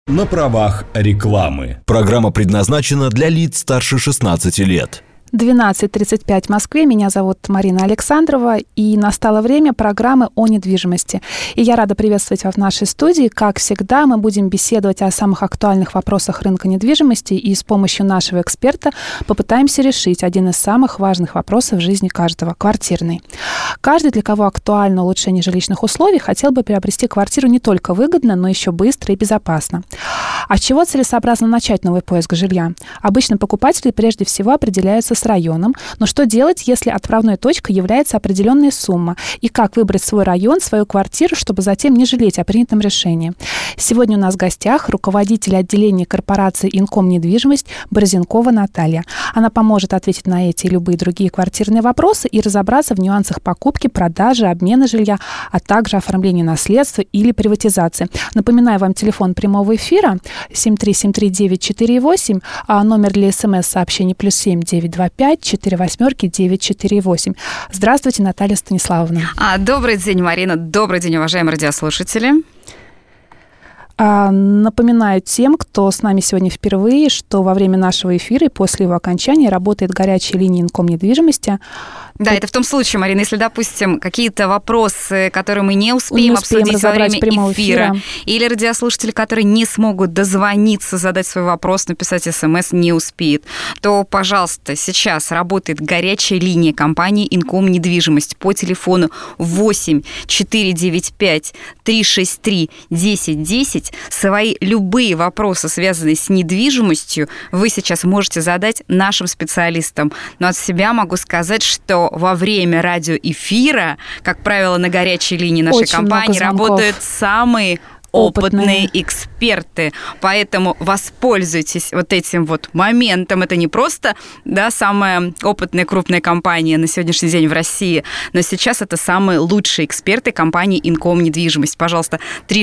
На правах рекламы. Программа предназначена для лиц старше 16 лет. 12:35 в Москве. Меня зовут Марина Александрова, и настало время программы о недвижимости. И я рада приветствовать вас в нашей студии. Как всегда, мы будем беседовать о самых актуальных вопросах рынка недвижимости и с помощью нашего эксперта попытаемся решить один из самых важных вопросов в жизни каждого – квартирный. Каждый, для кого актуально улучшение жилищных условий, хотел бы приобрести квартиру не только выгодно, но еще быстро и безопасно. А с чего целесообразно начать новый поиск жилья? Обычно покупатели прежде всего определяются с районом, но что делать, если отправной точкой является определенная сумма? И как выбрать свой район, свою квартиру, чтобы затем не жалеть о принятом решении? Сегодня у нас в гостях руководитель отделения корпорации «Инком Недвижимость» Борзенкова Наталья. Она поможет ответить на эти и любые другие квартирные вопросы и разобраться в нюансах покупки, продажи, обмена жилья, а также оформления наследства или приватизации. Напоминаю вам телефон прямого эфира 7373948, а номер для СМС-сообщений +7 925 48948. Здравствуйте, Наталья Станиславовна. Добрый день, Марина. Добрый день, уважаемые радиослушатели. Напоминаю тем, кто с нами сегодня впервые, что во время нашего эфира и после его окончания работает горячая линия Инком Недвижимости. Да, это в том случае, Марина, если, допустим, какие-то вопросы, которые мы не успеем обсудить во время эфира, или радиослушатели, которые не смогут дозвониться, задать свой вопрос, написать СМС, не успеют, то, пожалуйста, сейчас работает горячая линия компании Инком Недвижимость по телефону 8 495 363 1010. Свои любые вопросы, связанные с недвижимостью, вы сейчас можете задать нашим специалистам. Но от себя могу сказать, что во время радиоэфира, как правило, на горячей линии нашей компании работают самые опытные эксперты, поэтому воспользуйтесь вот этим вот моментом. Это не просто, да, самая опытная крупная компания на сегодняшний день в России, но сейчас это самые лучшие эксперты компании Инком Недвижимость. Пожалуйста,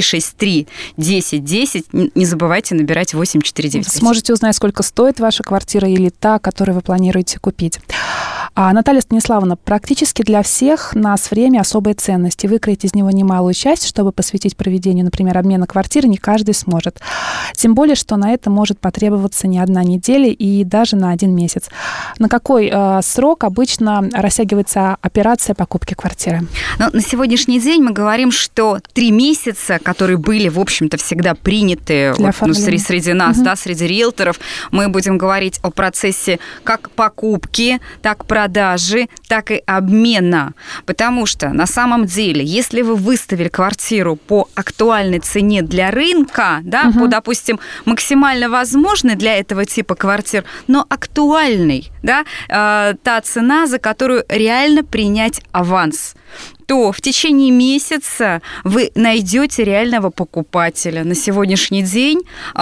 363-1010. Не забывайте набирать 8495. Сможете узнать, сколько стоит ваша квартира или та, которую вы планируете купить. Наталья Станиславовна, практически для всех нас время особой ценности. Выкроить из него немалую часть, чтобы посвятить проведению, например, обмена квартиры, не каждый сможет. Тем более, что на это может потребоваться не одна неделя и даже на 1 месяц. На какой срок обычно растягивается операция покупки квартиры? На сегодняшний день мы говорим, что 3 месяца, которые были, в общем-то, всегда приняты среди нас, да, среди риэлторов, мы будем говорить о процессе как покупки, так продажи, так и обмена. Потому что на самом деле, если вы выставили квартиру по актуальной цене для рынка, да, по, допустим, максимально возможной для этого типа квартир, но актуальной, да, та цена, за которую реально принять аванс, то в течение месяца вы найдете реального покупателя. На сегодняшний день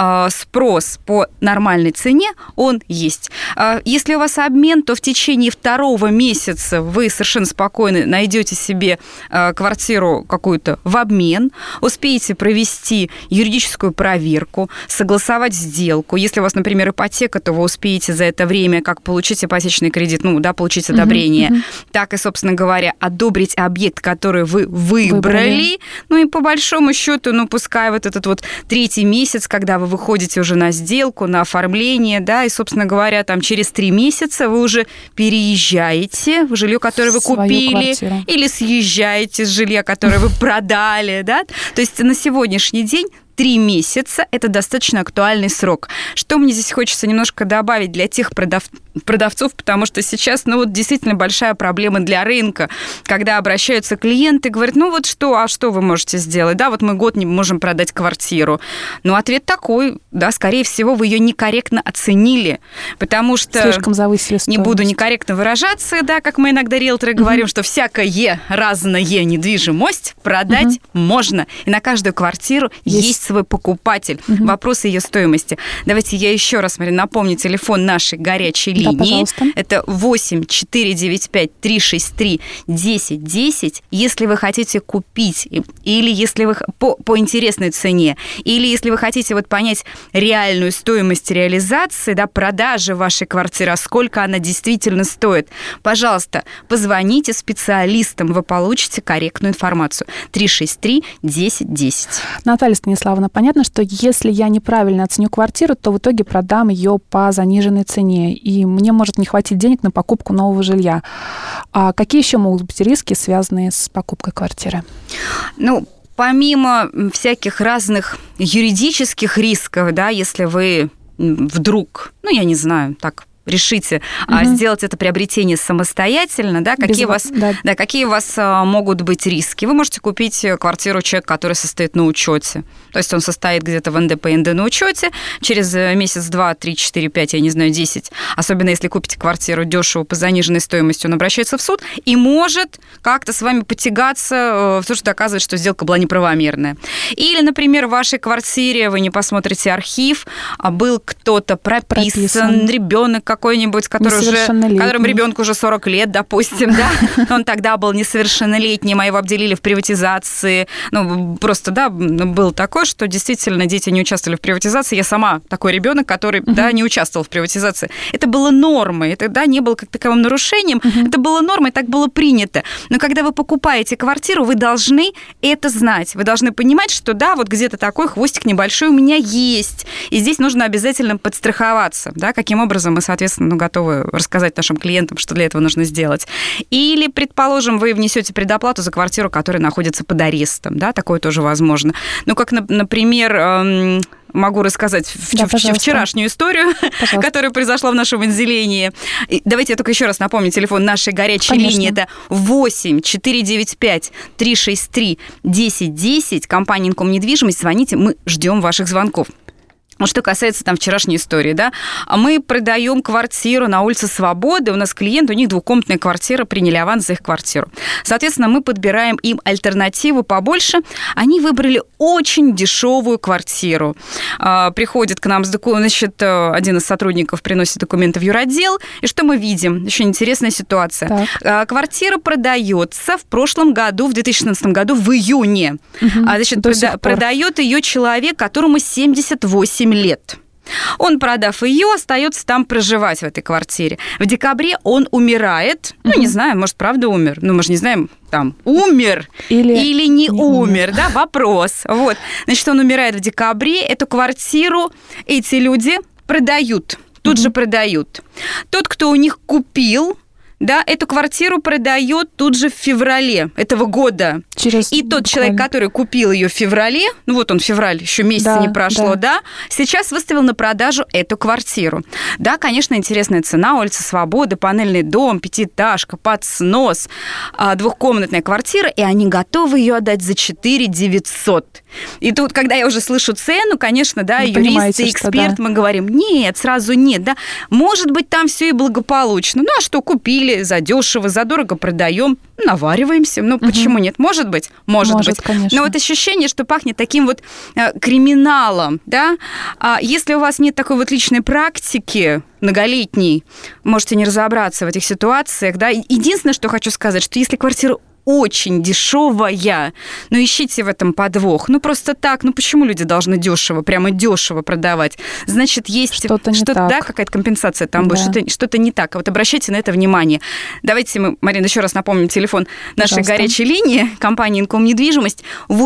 спрос по нормальной цене, он есть. Если у вас обмен, то в течение 2 месяца вы совершенно спокойно найдете себе квартиру какую-то в обмен, успеете провести юридическую проверку, согласовать сделку. Если у вас, например, ипотека, то вы успеете за это время как получить ипотечный кредит, получить одобрение, так и, собственно говоря, одобрить объект, который вы выбрали. И по большому счету, пускай вот этот вот 3-й месяц, когда вы выходите уже на сделку, на оформление, да, и, собственно говоря, там через 3 месяца вы уже переезжаете в жилье, которое вы купили, или съезжаете с жилья, которое вы продали, да. То есть на сегодняшний день 3 месяца – это достаточно актуальный срок. Что мне здесь хочется немножко добавить для тех продавцов, потому что сейчас, действительно большая проблема для рынка, когда обращаются клиенты и говорят, что вы можете сделать? Да, мы год не можем продать квартиру. Ответ такой, да, скорее всего, вы ее некорректно оценили, потому что… Слишком завысили стоимость. Не буду некорректно выражаться, да, как мы иногда риэлторы говорим, что всякое разное недвижимость продать можно. И на каждую квартиру есть свой покупатель. Вопрос ее стоимости. Давайте я еще раз, Марина, напомню телефон нашей горячей линии. Да, это 8 495 363 1010. Если вы хотите купить, или если вы по интересной цене, или если вы хотите понять реальную стоимость реализации, да, продажи вашей квартиры, а сколько она действительно стоит, пожалуйста, позвоните специалистам, вы получите корректную информацию. 363 1010. Наталья Станиславовна, Станиславовна, понятно, что если я неправильно оценю квартиру, то в итоге продам ее по заниженной цене, и мне может не хватить денег на покупку нового жилья. А какие еще могут быть риски, связанные с покупкой квартиры? Ну, помимо всяких разных юридических рисков, да, если вы вдруг, я не знаю, так решите сделать это приобретение самостоятельно, да, какие у вас могут быть риски? Вы можете купить квартиру человека, который состоит на учете. То есть он состоит где-то в НД, ПНД на учете. Через месяц, 2, 3, 4, 5, я не знаю, 10, особенно если купите квартиру дешево по заниженной стоимости, он обращается в суд и может как-то с вами потягаться, потому что доказывает, что сделка была неправомерная. Или, например, в вашей квартире вы не посмотрите архив, а был кто-то прописан. Ребенок какой-нибудь, которому ребенку уже 40 лет, допустим, да, он тогда был несовершеннолетним, а его обделили в приватизации. Просто, да, был такой, что действительно дети не участвовали в приватизации. Я сама такой ребенок, который, да, не участвовал в приватизации. Это было нормой, это, да, не было как таковым нарушением, это было нормой, так было принято. Но когда вы покупаете квартиру, вы должны это знать. Вы должны понимать, что, да, вот где-то такой хвостик небольшой у меня есть. И здесь нужно обязательно подстраховаться, да, каким образом мы, соответственно, готовы рассказать нашим клиентам, что для этого нужно сделать. Или, предположим, вы внесете предоплату за квартиру, которая находится под арестом, да, такое тоже возможно. Как, например, могу рассказать вчерашнюю историю, которая произошла в нашем отделении. Давайте я только еще раз напомню, телефон нашей горячей линии, это 8-495-363-1010, компания «Инком недвижимость», звоните, мы ждем ваших звонков. Что касается вчерашней истории, да, мы продаем квартиру на улице Свободы, у нас клиент, у них двухкомнатная квартира, приняли аванс за их квартиру. Соответственно, мы подбираем им альтернативу побольше. Они выбрали очень дешевую квартиру. Приходит к нам один из сотрудников приносит документы в юротдел, и что мы видим? Очень интересная ситуация. Так. Квартира продается в прошлом году, в 2016 году, в июне. Продает ее человек, которому 78 лет. Он, продав ее, остается там проживать в этой квартире. В декабре он умирает. Не знаю, может, правда умер. Мы же не знаем, умер или не умер, да, вопрос. Вот. Значит, он умирает в декабре. Эту квартиру эти люди продают. Тут же продают. Тот, кто у них купил, да, эту квартиру продает тут же в феврале этого года. И тот человек, который купил ее в феврале, он февраль, еще месяца не прошло, да, сейчас выставил на продажу эту квартиру. Да, конечно, интересная цена, улица Свободы, панельный дом, 5-этажка, под снос, двухкомнатная квартира, и они готовы ее отдать за 4 900. И тут, когда я уже слышу цену, конечно, да, юрист и эксперт, мы говорим, нет, сразу нет, да, может быть, там все и благополучно. А что, купили задешево, задорого продаем, навариваемся. Почему нет? Может быть. Конечно. Но ощущение, что пахнет таким криминалом, да? Если у вас нет такой личной практики многолетней, можете не разобраться в этих ситуациях, да? Единственное, что хочу сказать, что если квартира очень дешевая, ищите в этом подвох. Просто так, почему люди должны прямо дешево продавать? Значит, есть что-то да, какая-то компенсация там будет, что-то не так. Обращайте на это внимание. Давайте мы, Марина, еще раз напомним телефон нашей горячей линии, компании «Инком недвижимость»,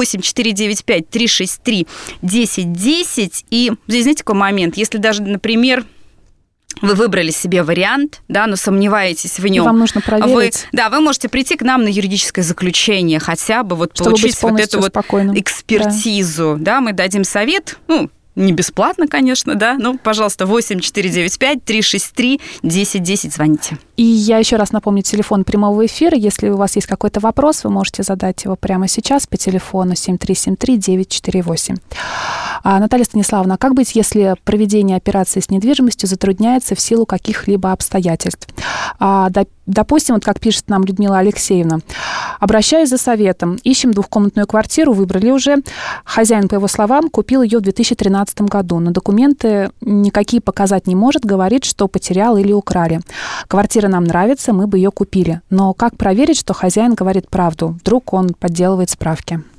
8-495-363-1010. И здесь, знаете, какой момент? Если даже, например, вы выбрали себе вариант, да, но сомневаетесь в нем. Вам нужно проверить. Вы можете прийти к нам на юридическое заключение, хотя бы получить эту экспертизу. Да, мы дадим совет, не бесплатно, конечно, да, пожалуйста, 8-495-363-1010, звоните. И я еще раз напомню телефон прямого эфира. Если у вас есть какой-то вопрос, вы можете задать его прямо сейчас по телефону 7373-948. Наталья Станиславовна, как быть, если проведение операции с недвижимостью затрудняется в силу каких-либо обстоятельств? Допустим, как пишет нам Людмила Алексеевна, обращаюсь за советом, ищем двухкомнатную квартиру, выбрали уже. Хозяин, по его словам, купил ее в 2013 году, но документы никакие показать не может, говорит, что потерял или украли. Квартира нам нравится, мы бы ее купили. Но как проверить, что хозяин говорит правду? Вдруг он подделывает справки?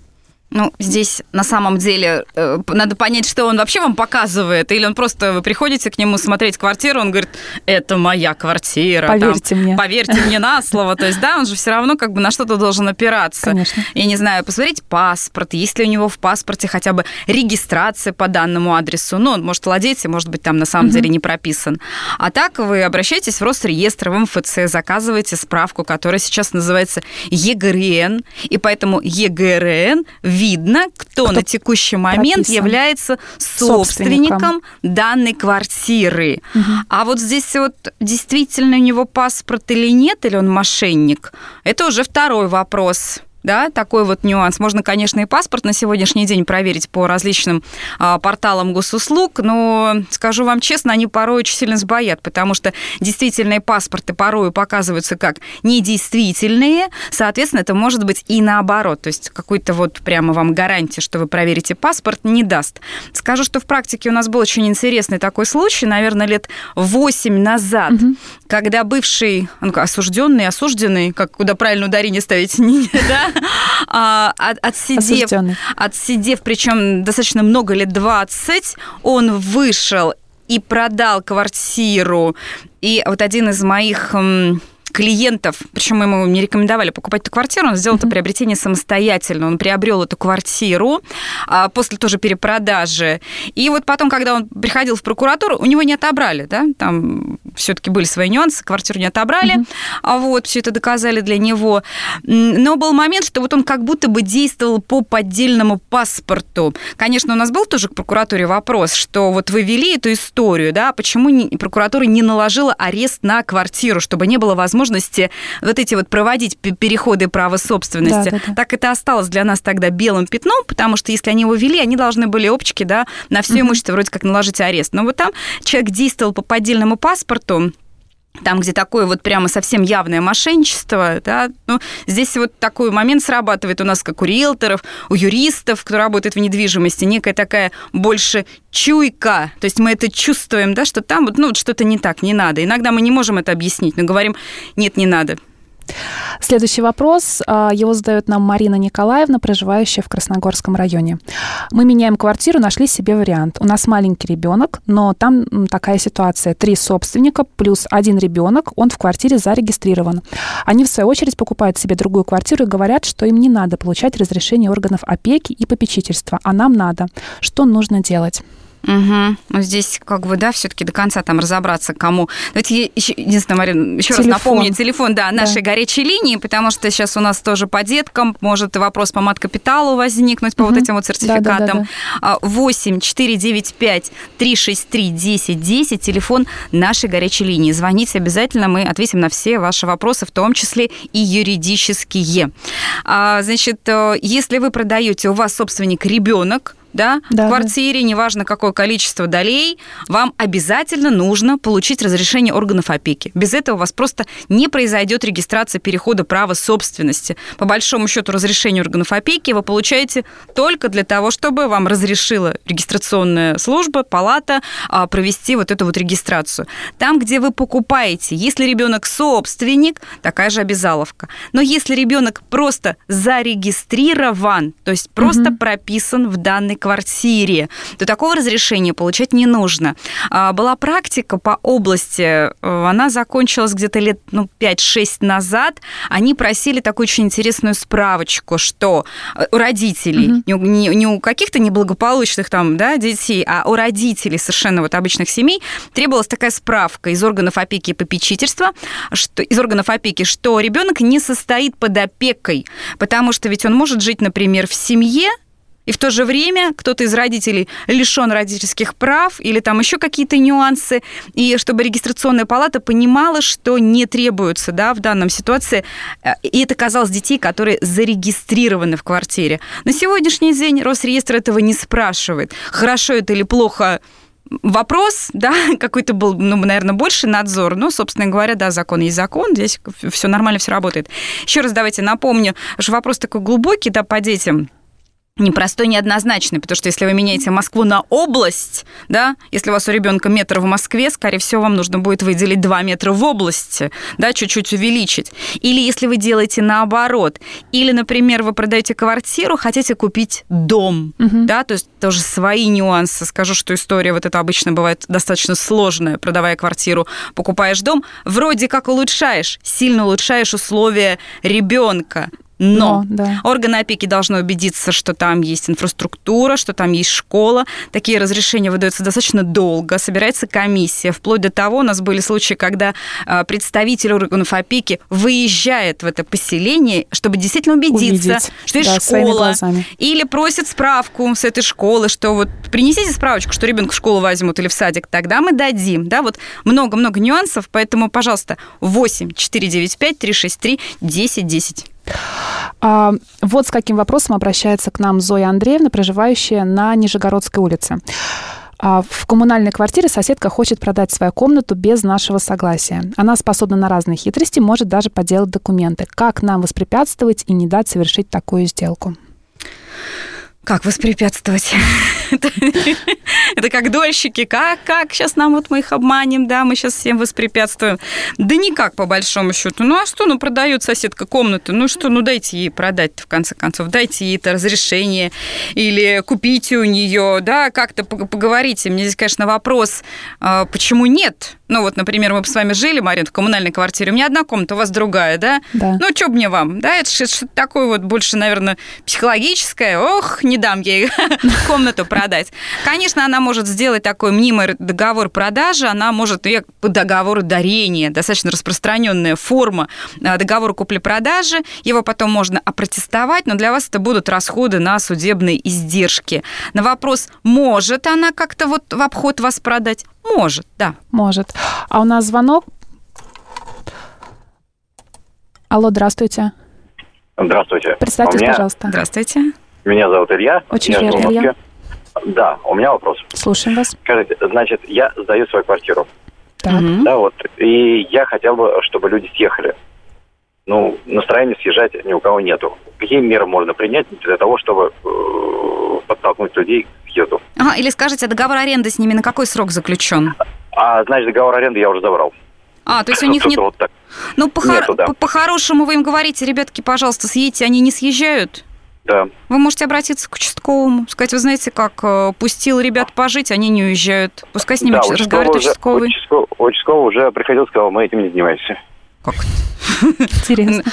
Ну, здесь на самом деле надо понять, что он вообще вам показывает, или он просто, вы приходите к нему смотреть квартиру, он говорит, это моя квартира. Поверьте мне. Поверьте мне на слово. То есть, да, он же все равно как бы на что-то должен опираться. Конечно. Я не знаю, посмотреть паспорт, есть ли у него в паспорте хотя бы регистрация по данному адресу. Ну, он может владеть, и, может быть, там на самом деле не прописан. А так вы обращаетесь в Росреестр, в МФЦ, заказываете справку, которая сейчас называется ЕГРН, и поэтому ЕГРН видно, кто на текущий момент является собственником данной квартиры. А вот здесь вот действительно у него паспорт или нет, или он мошенник, это уже второй вопрос. Да, такой вот нюанс. Можно, конечно, и паспорт на сегодняшний день проверить по различным порталам госуслуг, но, скажу вам честно, они порой очень сильно сбоят, потому что действительные паспорты порой показываются как недействительные, соответственно, это может быть и наоборот, то есть какой-то вот прямо вам гарантии, что вы проверите паспорт, не даст. Скажу, что в практике у нас был очень интересный такой случай, наверное, лет 8 назад, когда бывший осужденный, как куда правильно ударение ставить, да, отсидев, причем достаточно много лет, 20, он вышел и продал квартиру. И вот один из моих клиентов, причем мы ему не рекомендовали покупать эту квартиру, он сделал это приобретение самостоятельно. Он приобрел эту квартиру после тоже перепродажи. И вот потом, когда он приходил в прокуратуру, у него не отобрали, да, там все-таки были свои нюансы, квартиру не отобрали, вот, все это доказали для него. Но был момент, что вот он как будто бы действовал по поддельному паспорту. Конечно, у нас был тоже к прокуратуре вопрос, что вот вы вели эту историю, да, почему прокуратура не наложила арест на квартиру, чтобы не было возможности вот эти вот проводить переходы права собственности. Да. Так это осталось для нас тогда белым пятном, потому что если они его вели, они должны были опчики, да, на все имущество вроде как наложить арест. Но вот там человек действовал по поддельному паспорту, там, где такое вот прямо совсем явное мошенничество, да, ну, здесь вот такой момент срабатывает у нас, как у риэлторов, у юристов, кто работает в недвижимости, некая такая больше чуйка, то есть мы это чувствуем, да, что там вот, ну, что-то не так, не надо. Иногда мы не можем это объяснить, но говорим, нет, не надо. Следующий вопрос. Его задает нам Марина Николаевна, проживающая в Красногорском районе. Мы меняем квартиру, нашли себе вариант. У нас маленький ребенок, но там такая ситуация. 3 собственника плюс 1 ребенок, он в квартире зарегистрирован. Они, в свою очередь, покупают себе другую квартиру и говорят, что им не надо получать разрешение органов опеки и попечительства, а нам надо. Что нужно делать? Ну, здесь как бы, да, все-таки до конца там разобраться, кому. Давайте единственное, Марина, еще раз напомню, телефон, да, нашей горячей линии, потому что сейчас у нас тоже по деткам может вопрос по мат-капиталу возникнуть, по вот этим вот сертификатам. 8-495-363-1010, телефон нашей горячей линии. Звоните обязательно, мы ответим на все ваши вопросы, в том числе и юридические. Значит, если вы продаете, у вас собственник ребенок, да, в квартире, неважно какое количество долей, вам обязательно нужно получить разрешение органов опеки. Без этого у вас просто не произойдет регистрация перехода права собственности. По большому счету, разрешение органов опеки вы получаете только для того, чтобы вам разрешила регистрационная служба, палата провести вот эту вот регистрацию. Там, где вы покупаете, если ребенок собственник, такая же обязаловка. Но если ребенок просто зарегистрирован, то есть просто прописан в данной квартире, то такого разрешения получать не нужно. Была практика по области, она закончилась где-то лет 5-6 назад. Они просили такую очень интересную справочку, что у родителей, не у каких-то неблагополучных там, да, детей, а у родителей совершенно вот обычных семей требовалась такая справка из органов опеки и попечительства, из органов опеки, что ребенок не состоит под опекой, потому что ведь он может жить, например, в семье, и в то же время кто-то из родителей лишен родительских прав или там еще какие-то нюансы, и чтобы регистрационная палата понимала, что не требуется, да, в данном ситуации, и это касалось детей, которые зарегистрированы в квартире. На сегодняшний день Росреестр этого не спрашивает, хорошо это или плохо. Вопрос, да, какой-то был, наверное, больше надзор. Но, собственно говоря, да, закон есть закон, здесь все нормально, все работает. Еще раз давайте напомню, что вопрос такой глубокий, да, по детям. непростой, неоднозначный, потому что если вы меняете Москву на область, да, если у вас у ребенка метр в Москве, скорее всего, вам нужно будет выделить 2 метра в области, да, чуть-чуть увеличить. Или если вы делаете наоборот, или, например, вы продаете квартиру, хотите купить дом, да, то есть тоже свои нюансы. Скажу, что история вот это обычно бывает достаточно сложная, продавая квартиру, покупаешь дом, вроде как улучшаешь, сильно улучшаешь условия ребенка. Но органы опеки должны убедиться, что там есть инфраструктура, что там есть школа. Такие разрешения выдаются достаточно долго, собирается комиссия. Вплоть до того, у нас были случаи, когда представитель органов опеки выезжает в это поселение, чтобы действительно убедиться, что есть школа. Или просит справку с этой школы, что вот принесите справочку, что ребенка в школу возьмут или в садик, тогда мы дадим. Да, вот много-много нюансов, поэтому, пожалуйста, 8-495-363-1010. Вот с каким вопросом обращается к нам Зоя Андреевна, проживающая на Нижегородской улице. В коммунальной квартире соседка хочет продать свою комнату без нашего согласия. Она способна на разные хитрости, может даже подделать документы. Как нам воспрепятствовать и не дать совершить такую сделку? Как воспрепятствовать? Это как дольщики. Как? Сейчас нам вот мы их обманем, да, мы сейчас всем воспрепятствуем. Да никак, по большому счету. Ну, а что? Ну, продает соседка комнату. Ну, что? Ну, дайте ей продать-то, в конце концов. Дайте ей это разрешение. Или купите у нее, да, как-то поговорите. Мне здесь, конечно, вопрос, почему нет? Ну, вот, например, мы бы с вами жили, Марин, в коммунальной квартире. У меня одна комната, у вас другая, да? Да. Ну, что мне вам? Да, это что-то такое вот больше, наверное, психологическое. Ох, не дам ей комнату продать. Конечно, она может сделать такой мнимый договор продажи, она может, по договору дарения, достаточно распространенная форма договора купли-продажи, его потом можно опротестовать, но для вас это будут расходы на судебные издержки. На вопрос, может она как-то вот в обход вас продать? Может, да. Может. А у нас звонок. Алло, здравствуйте. Здравствуйте. Представьтесь, пожалуйста. Здравствуйте. Меня зовут Илья. Очень приятно, Илья. Да, у меня вопрос. Слушаем вас. Скажите, значит, я сдаю свою квартиру. Так. Да, вот. И я хотел бы, чтобы люди съехали. Ну, настроения съезжать ни у кого нету. Какие меры можно принять для того, чтобы подтолкнуть людей к съезду? Ага, или скажите, договор аренды с ними на какой срок заключен? Значит, договор аренды я уже забрал. То есть у них нет... Вот так. Ну, по-хорошему вы им говорите, ребятки, пожалуйста, съедьте, они не съезжают? Да. Вы можете обратиться к участковому, сказать, вы знаете как, пустил ребят пожить, они не уезжают. Пускай с ними разговаривает участковый. Участковый уже приходил, сказал, мы этим не занимаемся. Как это? Интересно.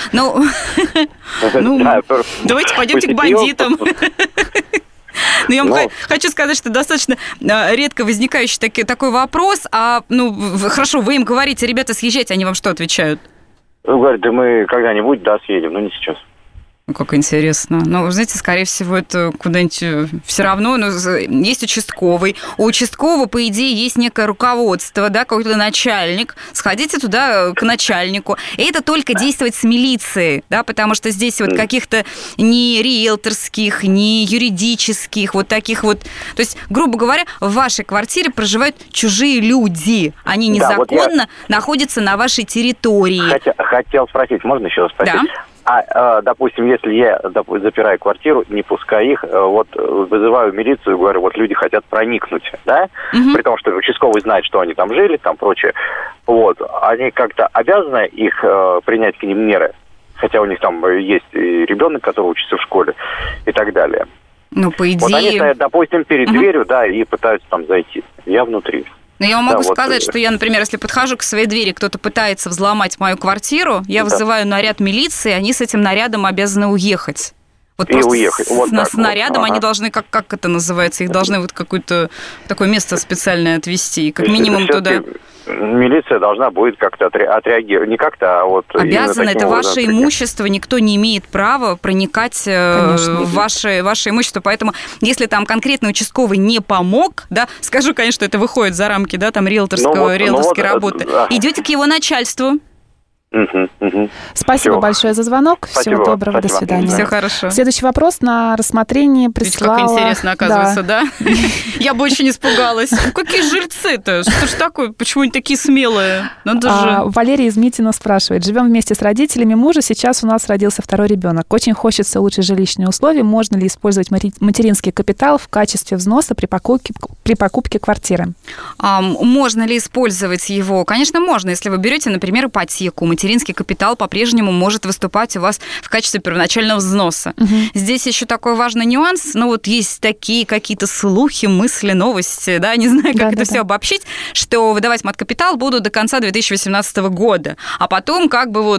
Давайте пойдемте к бандитам. Но я вам хочу сказать, что достаточно редко возникающий такой вопрос. Хорошо, вы им говорите, ребята, съезжайте, они вам что отвечают? Говорят, да мы когда-нибудь, съедем, но не сейчас. Как интересно. Вы знаете, скорее всего, это куда-нибудь все равно. Есть участковый. У участкового, по идее, есть некое руководство, да, какой-то начальник. Сходите туда к начальнику. И это только действовать с милицией, да, потому что здесь вот каких-то ни риэлторских, ни юридических, вот таких вот... То есть, грубо говоря, в вашей квартире проживают чужие люди. Они незаконно находятся на вашей территории. Хотел спросить, можно еще раз спросить? Да. Допустим, если я запираю квартиру, не пускаю их, вызываю милицию, говорю, вот люди хотят проникнуть, да? При том, что участковый знает, что они там жили, там прочее. Они как-то обязаны их принять к ним меры, хотя у них там есть и ребенок, который учится в школе и так далее. По идее... Они стоят, допустим, перед дверью, да, и пытаются там зайти. Я внутри. Но я вам могу сказать, что я, например, если подхожу к своей двери, кто-то пытается взломать мою квартиру, я вызываю наряд милиции, они с этим нарядом обязаны уехать. Вот просто уехать. С нарядом они должны, как это называется, их должны какое-то такое место специальное отвезти, как минимум туда... Милиция должна будет как-то отреагировать, не как-то, обязана, это ваше имущество, никто не имеет права проникать в ваше имущество, поэтому если там конкретно участковый не помог, да, скажу, конечно, это выходит за рамки, да, там риэлторской работы, идете к его начальству. Спасибо большое за звонок. Всего доброго, до свидания. Все хорошо. Следующий вопрос на рассмотрение прислала... Видите, как интересно, оказывается, да? Я бы очень испугалась. Какие жильцы-то? Что ж такое? Почему они такие смелые? Валерий из Митина спрашивает. Живем вместе с родителями мужа. Сейчас у нас родился второй ребенок. Очень хочется улучшить жилищные условия. Можно ли использовать материнский капитал в качестве взноса при покупке квартиры? Можно ли использовать его? Конечно, можно. Если вы берете, например, ипотеку, материнский капитал по-прежнему может выступать у вас в качестве первоначального взноса. Здесь еще такой важный нюанс. Вот есть такие какие-то слухи, мысли, новости, да, не знаю, как это все обобщить, что выдавать мат-капитал будут до конца 2018 года. А потом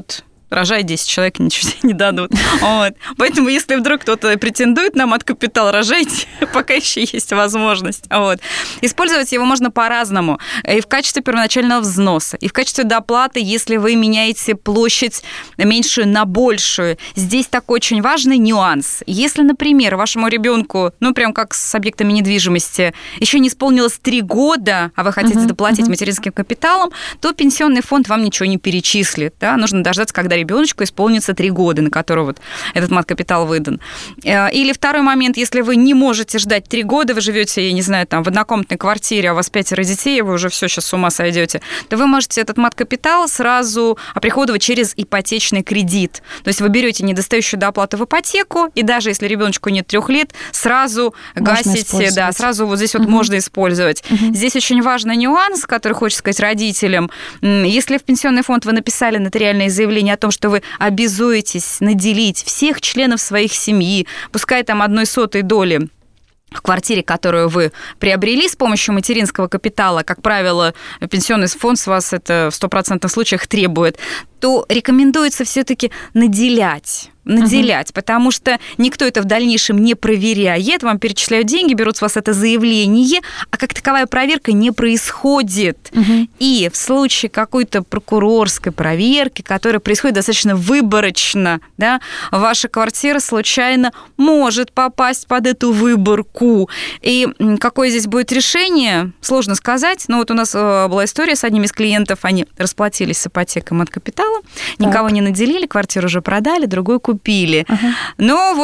рожай 10 человек, ничего себе не дадут. Поэтому, если вдруг кто-то претендует на мат-капитал, рожайте, пока еще есть возможность. Использовать его можно по-разному. И в качестве первоначального взноса, и в качестве доплаты, если вы меняете площадь меньшую на большую. Здесь такой очень важный нюанс. Если, например, вашему ребенку, прям как с объектами недвижимости, еще не исполнилось 3 года, а вы хотите доплатить материнским капиталом, то пенсионный фонд вам ничего не перечислит. Да? Нужно дождаться, когда ребеночку исполнится 3 года, на которого этот мат-капитал выдан. Или второй момент, если вы не можете ждать 3 года, вы живете, я не знаю, в однокомнатной квартире, а у вас 5 детей, вы уже все сейчас с ума сойдете, то вы можете этот мат-капитал сразу оприходовать через ипотечный кредит. То есть вы берете недостающую доплату в ипотеку, и даже если ребеночку нет 3 лет, сразу гасите, сразу здесь можно использовать. Здесь очень важный нюанс, который хочется сказать родителям. Если в пенсионный фонд вы написали нотариальное заявление о том, что вы обязуетесь наделить всех членов своих семьи, пускай 1/100 доли в квартире, которую вы приобрели с помощью материнского капитала, как правило, пенсионный фонд с вас это в 100% случаях требует, то рекомендуется все-таки наделять, потому что никто это в дальнейшем не проверяет, вам перечисляют деньги, берут с вас это заявление, а как таковая проверка не происходит. И в случае какой-то прокурорской проверки, которая происходит достаточно выборочно, да, ваша квартира случайно может попасть под эту выборку. И какое здесь будет решение, сложно сказать. Но у нас была история с одним из клиентов, они расплатились с ипотекой мат-капитала, никого не наделили, квартиру уже продали, другую купили. Но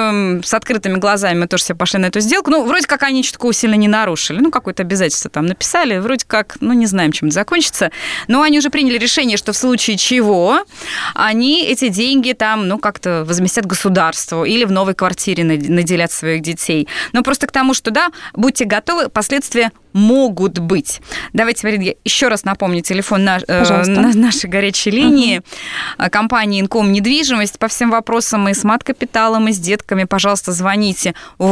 с открытыми глазами мы тоже все пошли на эту сделку. Вроде как они ничего такого сильно не нарушили. Какое-то обязательство там написали. Вроде как, не знаем, чем это закончится. Но они уже приняли решение, что в случае чего они эти деньги как-то возместят государству или в новой квартире наделят своих детей. Но просто к тому, что, будьте готовы, последствия могут быть. Давайте, Марина, еще раз напомню телефон нашей горячей линии компании «Инком Недвижимость». По всем вопросам и с мат-капиталом, и с детками, пожалуйста, звоните в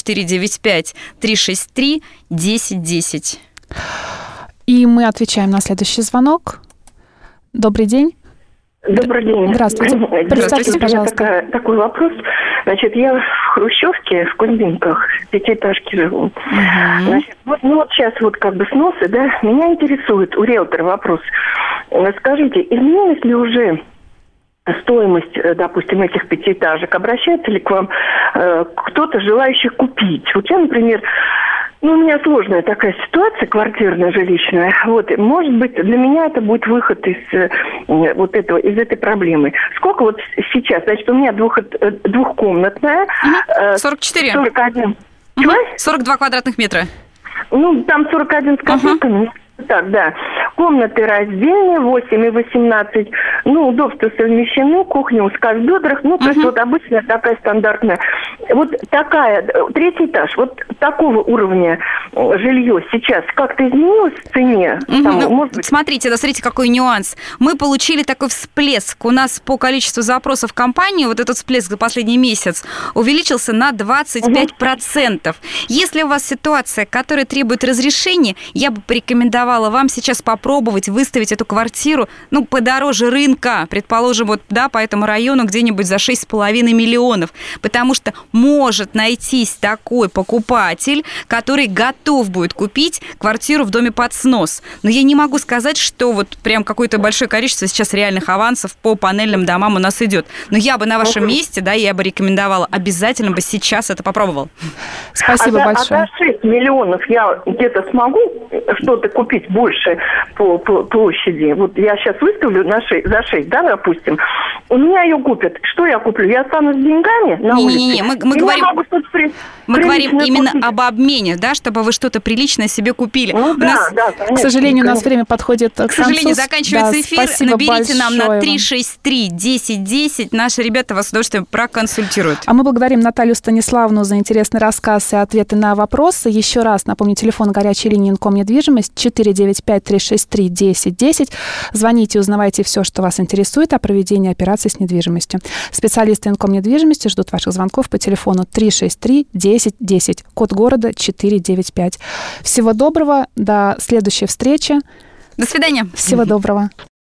8495-363-1010. И мы отвечаем на следующий звонок. Добрый день. Добрый день. Здравствуйте. Представьтесь, пожалуйста. Такой вопрос. Значит, я в Хрущевке, в Кузьминках, в 5-этажке живу. Значит, сейчас сносы, да, меня интересует у риэлтора вопрос. Скажите, изменилась ли уже стоимость, допустим, этих 5-этажек? Обращается ли к вам кто-то, желающий купить? Я, например, у меня сложная такая ситуация, квартирная, жилищная. Может быть, для меня это будет выход из этой проблемы. Сколько сейчас? Значит, у меня двухкомнатная. 44. 41. 42 квадратных метра. Там 41 с копейками. Так, да. Комнаты раздельные, 8 и 18. Удобства совмещены, кухня узка в бедрах. То есть обычная такая стандартная. Такая, 3-й этаж, такого уровня жилье сейчас как-то изменилось в цене? Смотрите, какой нюанс. Мы получили такой всплеск. У нас по количеству запросов в компании этот всплеск за последний месяц увеличился на 25%. Если у вас ситуация, которая требует разрешения, я бы порекомендовала вам сейчас попробовать выставить эту квартиру, подороже рынка, предположим, по этому району где-нибудь за 6,5 миллионов, потому что может найтись такой покупатель, который готов будет купить квартиру в доме под снос. Но я не могу сказать, что прям какое-то большое количество сейчас реальных авансов по панельным домам у нас идет. Но я бы на вашем месте, я бы рекомендовала, обязательно бы сейчас это попробовал. Спасибо большое. За 6 миллионов я где-то смогу что-то купить больше по площади. Вот я сейчас выставлю за 6, да, допустим. У меня ее купят. Что я куплю? Я останусь с деньгами на улице? Не-не-не, мы говорим именно об обмене, да, чтобы вы что-то приличное себе купили. Ну, да, конечно. К сожалению, у нас время подходит к концу. К сожалению, заканчивается эфир. Наберите нам на 363-1010. Наши ребята вас с удовольствием проконсультируют. А мы благодарим Наталью Станиславовну за интересный рассказ и ответы на вопросы. Еще раз напомню, телефон горячей линии Инком недвижимость 495-363-1010. Звоните, узнавайте все, что вас интересует о проведении операций с недвижимостью. Специалисты Инком недвижимости ждут ваших звонков по телефону 363-1010, код города 495. Всего доброго, до следующей встречи. До свидания. Всего доброго.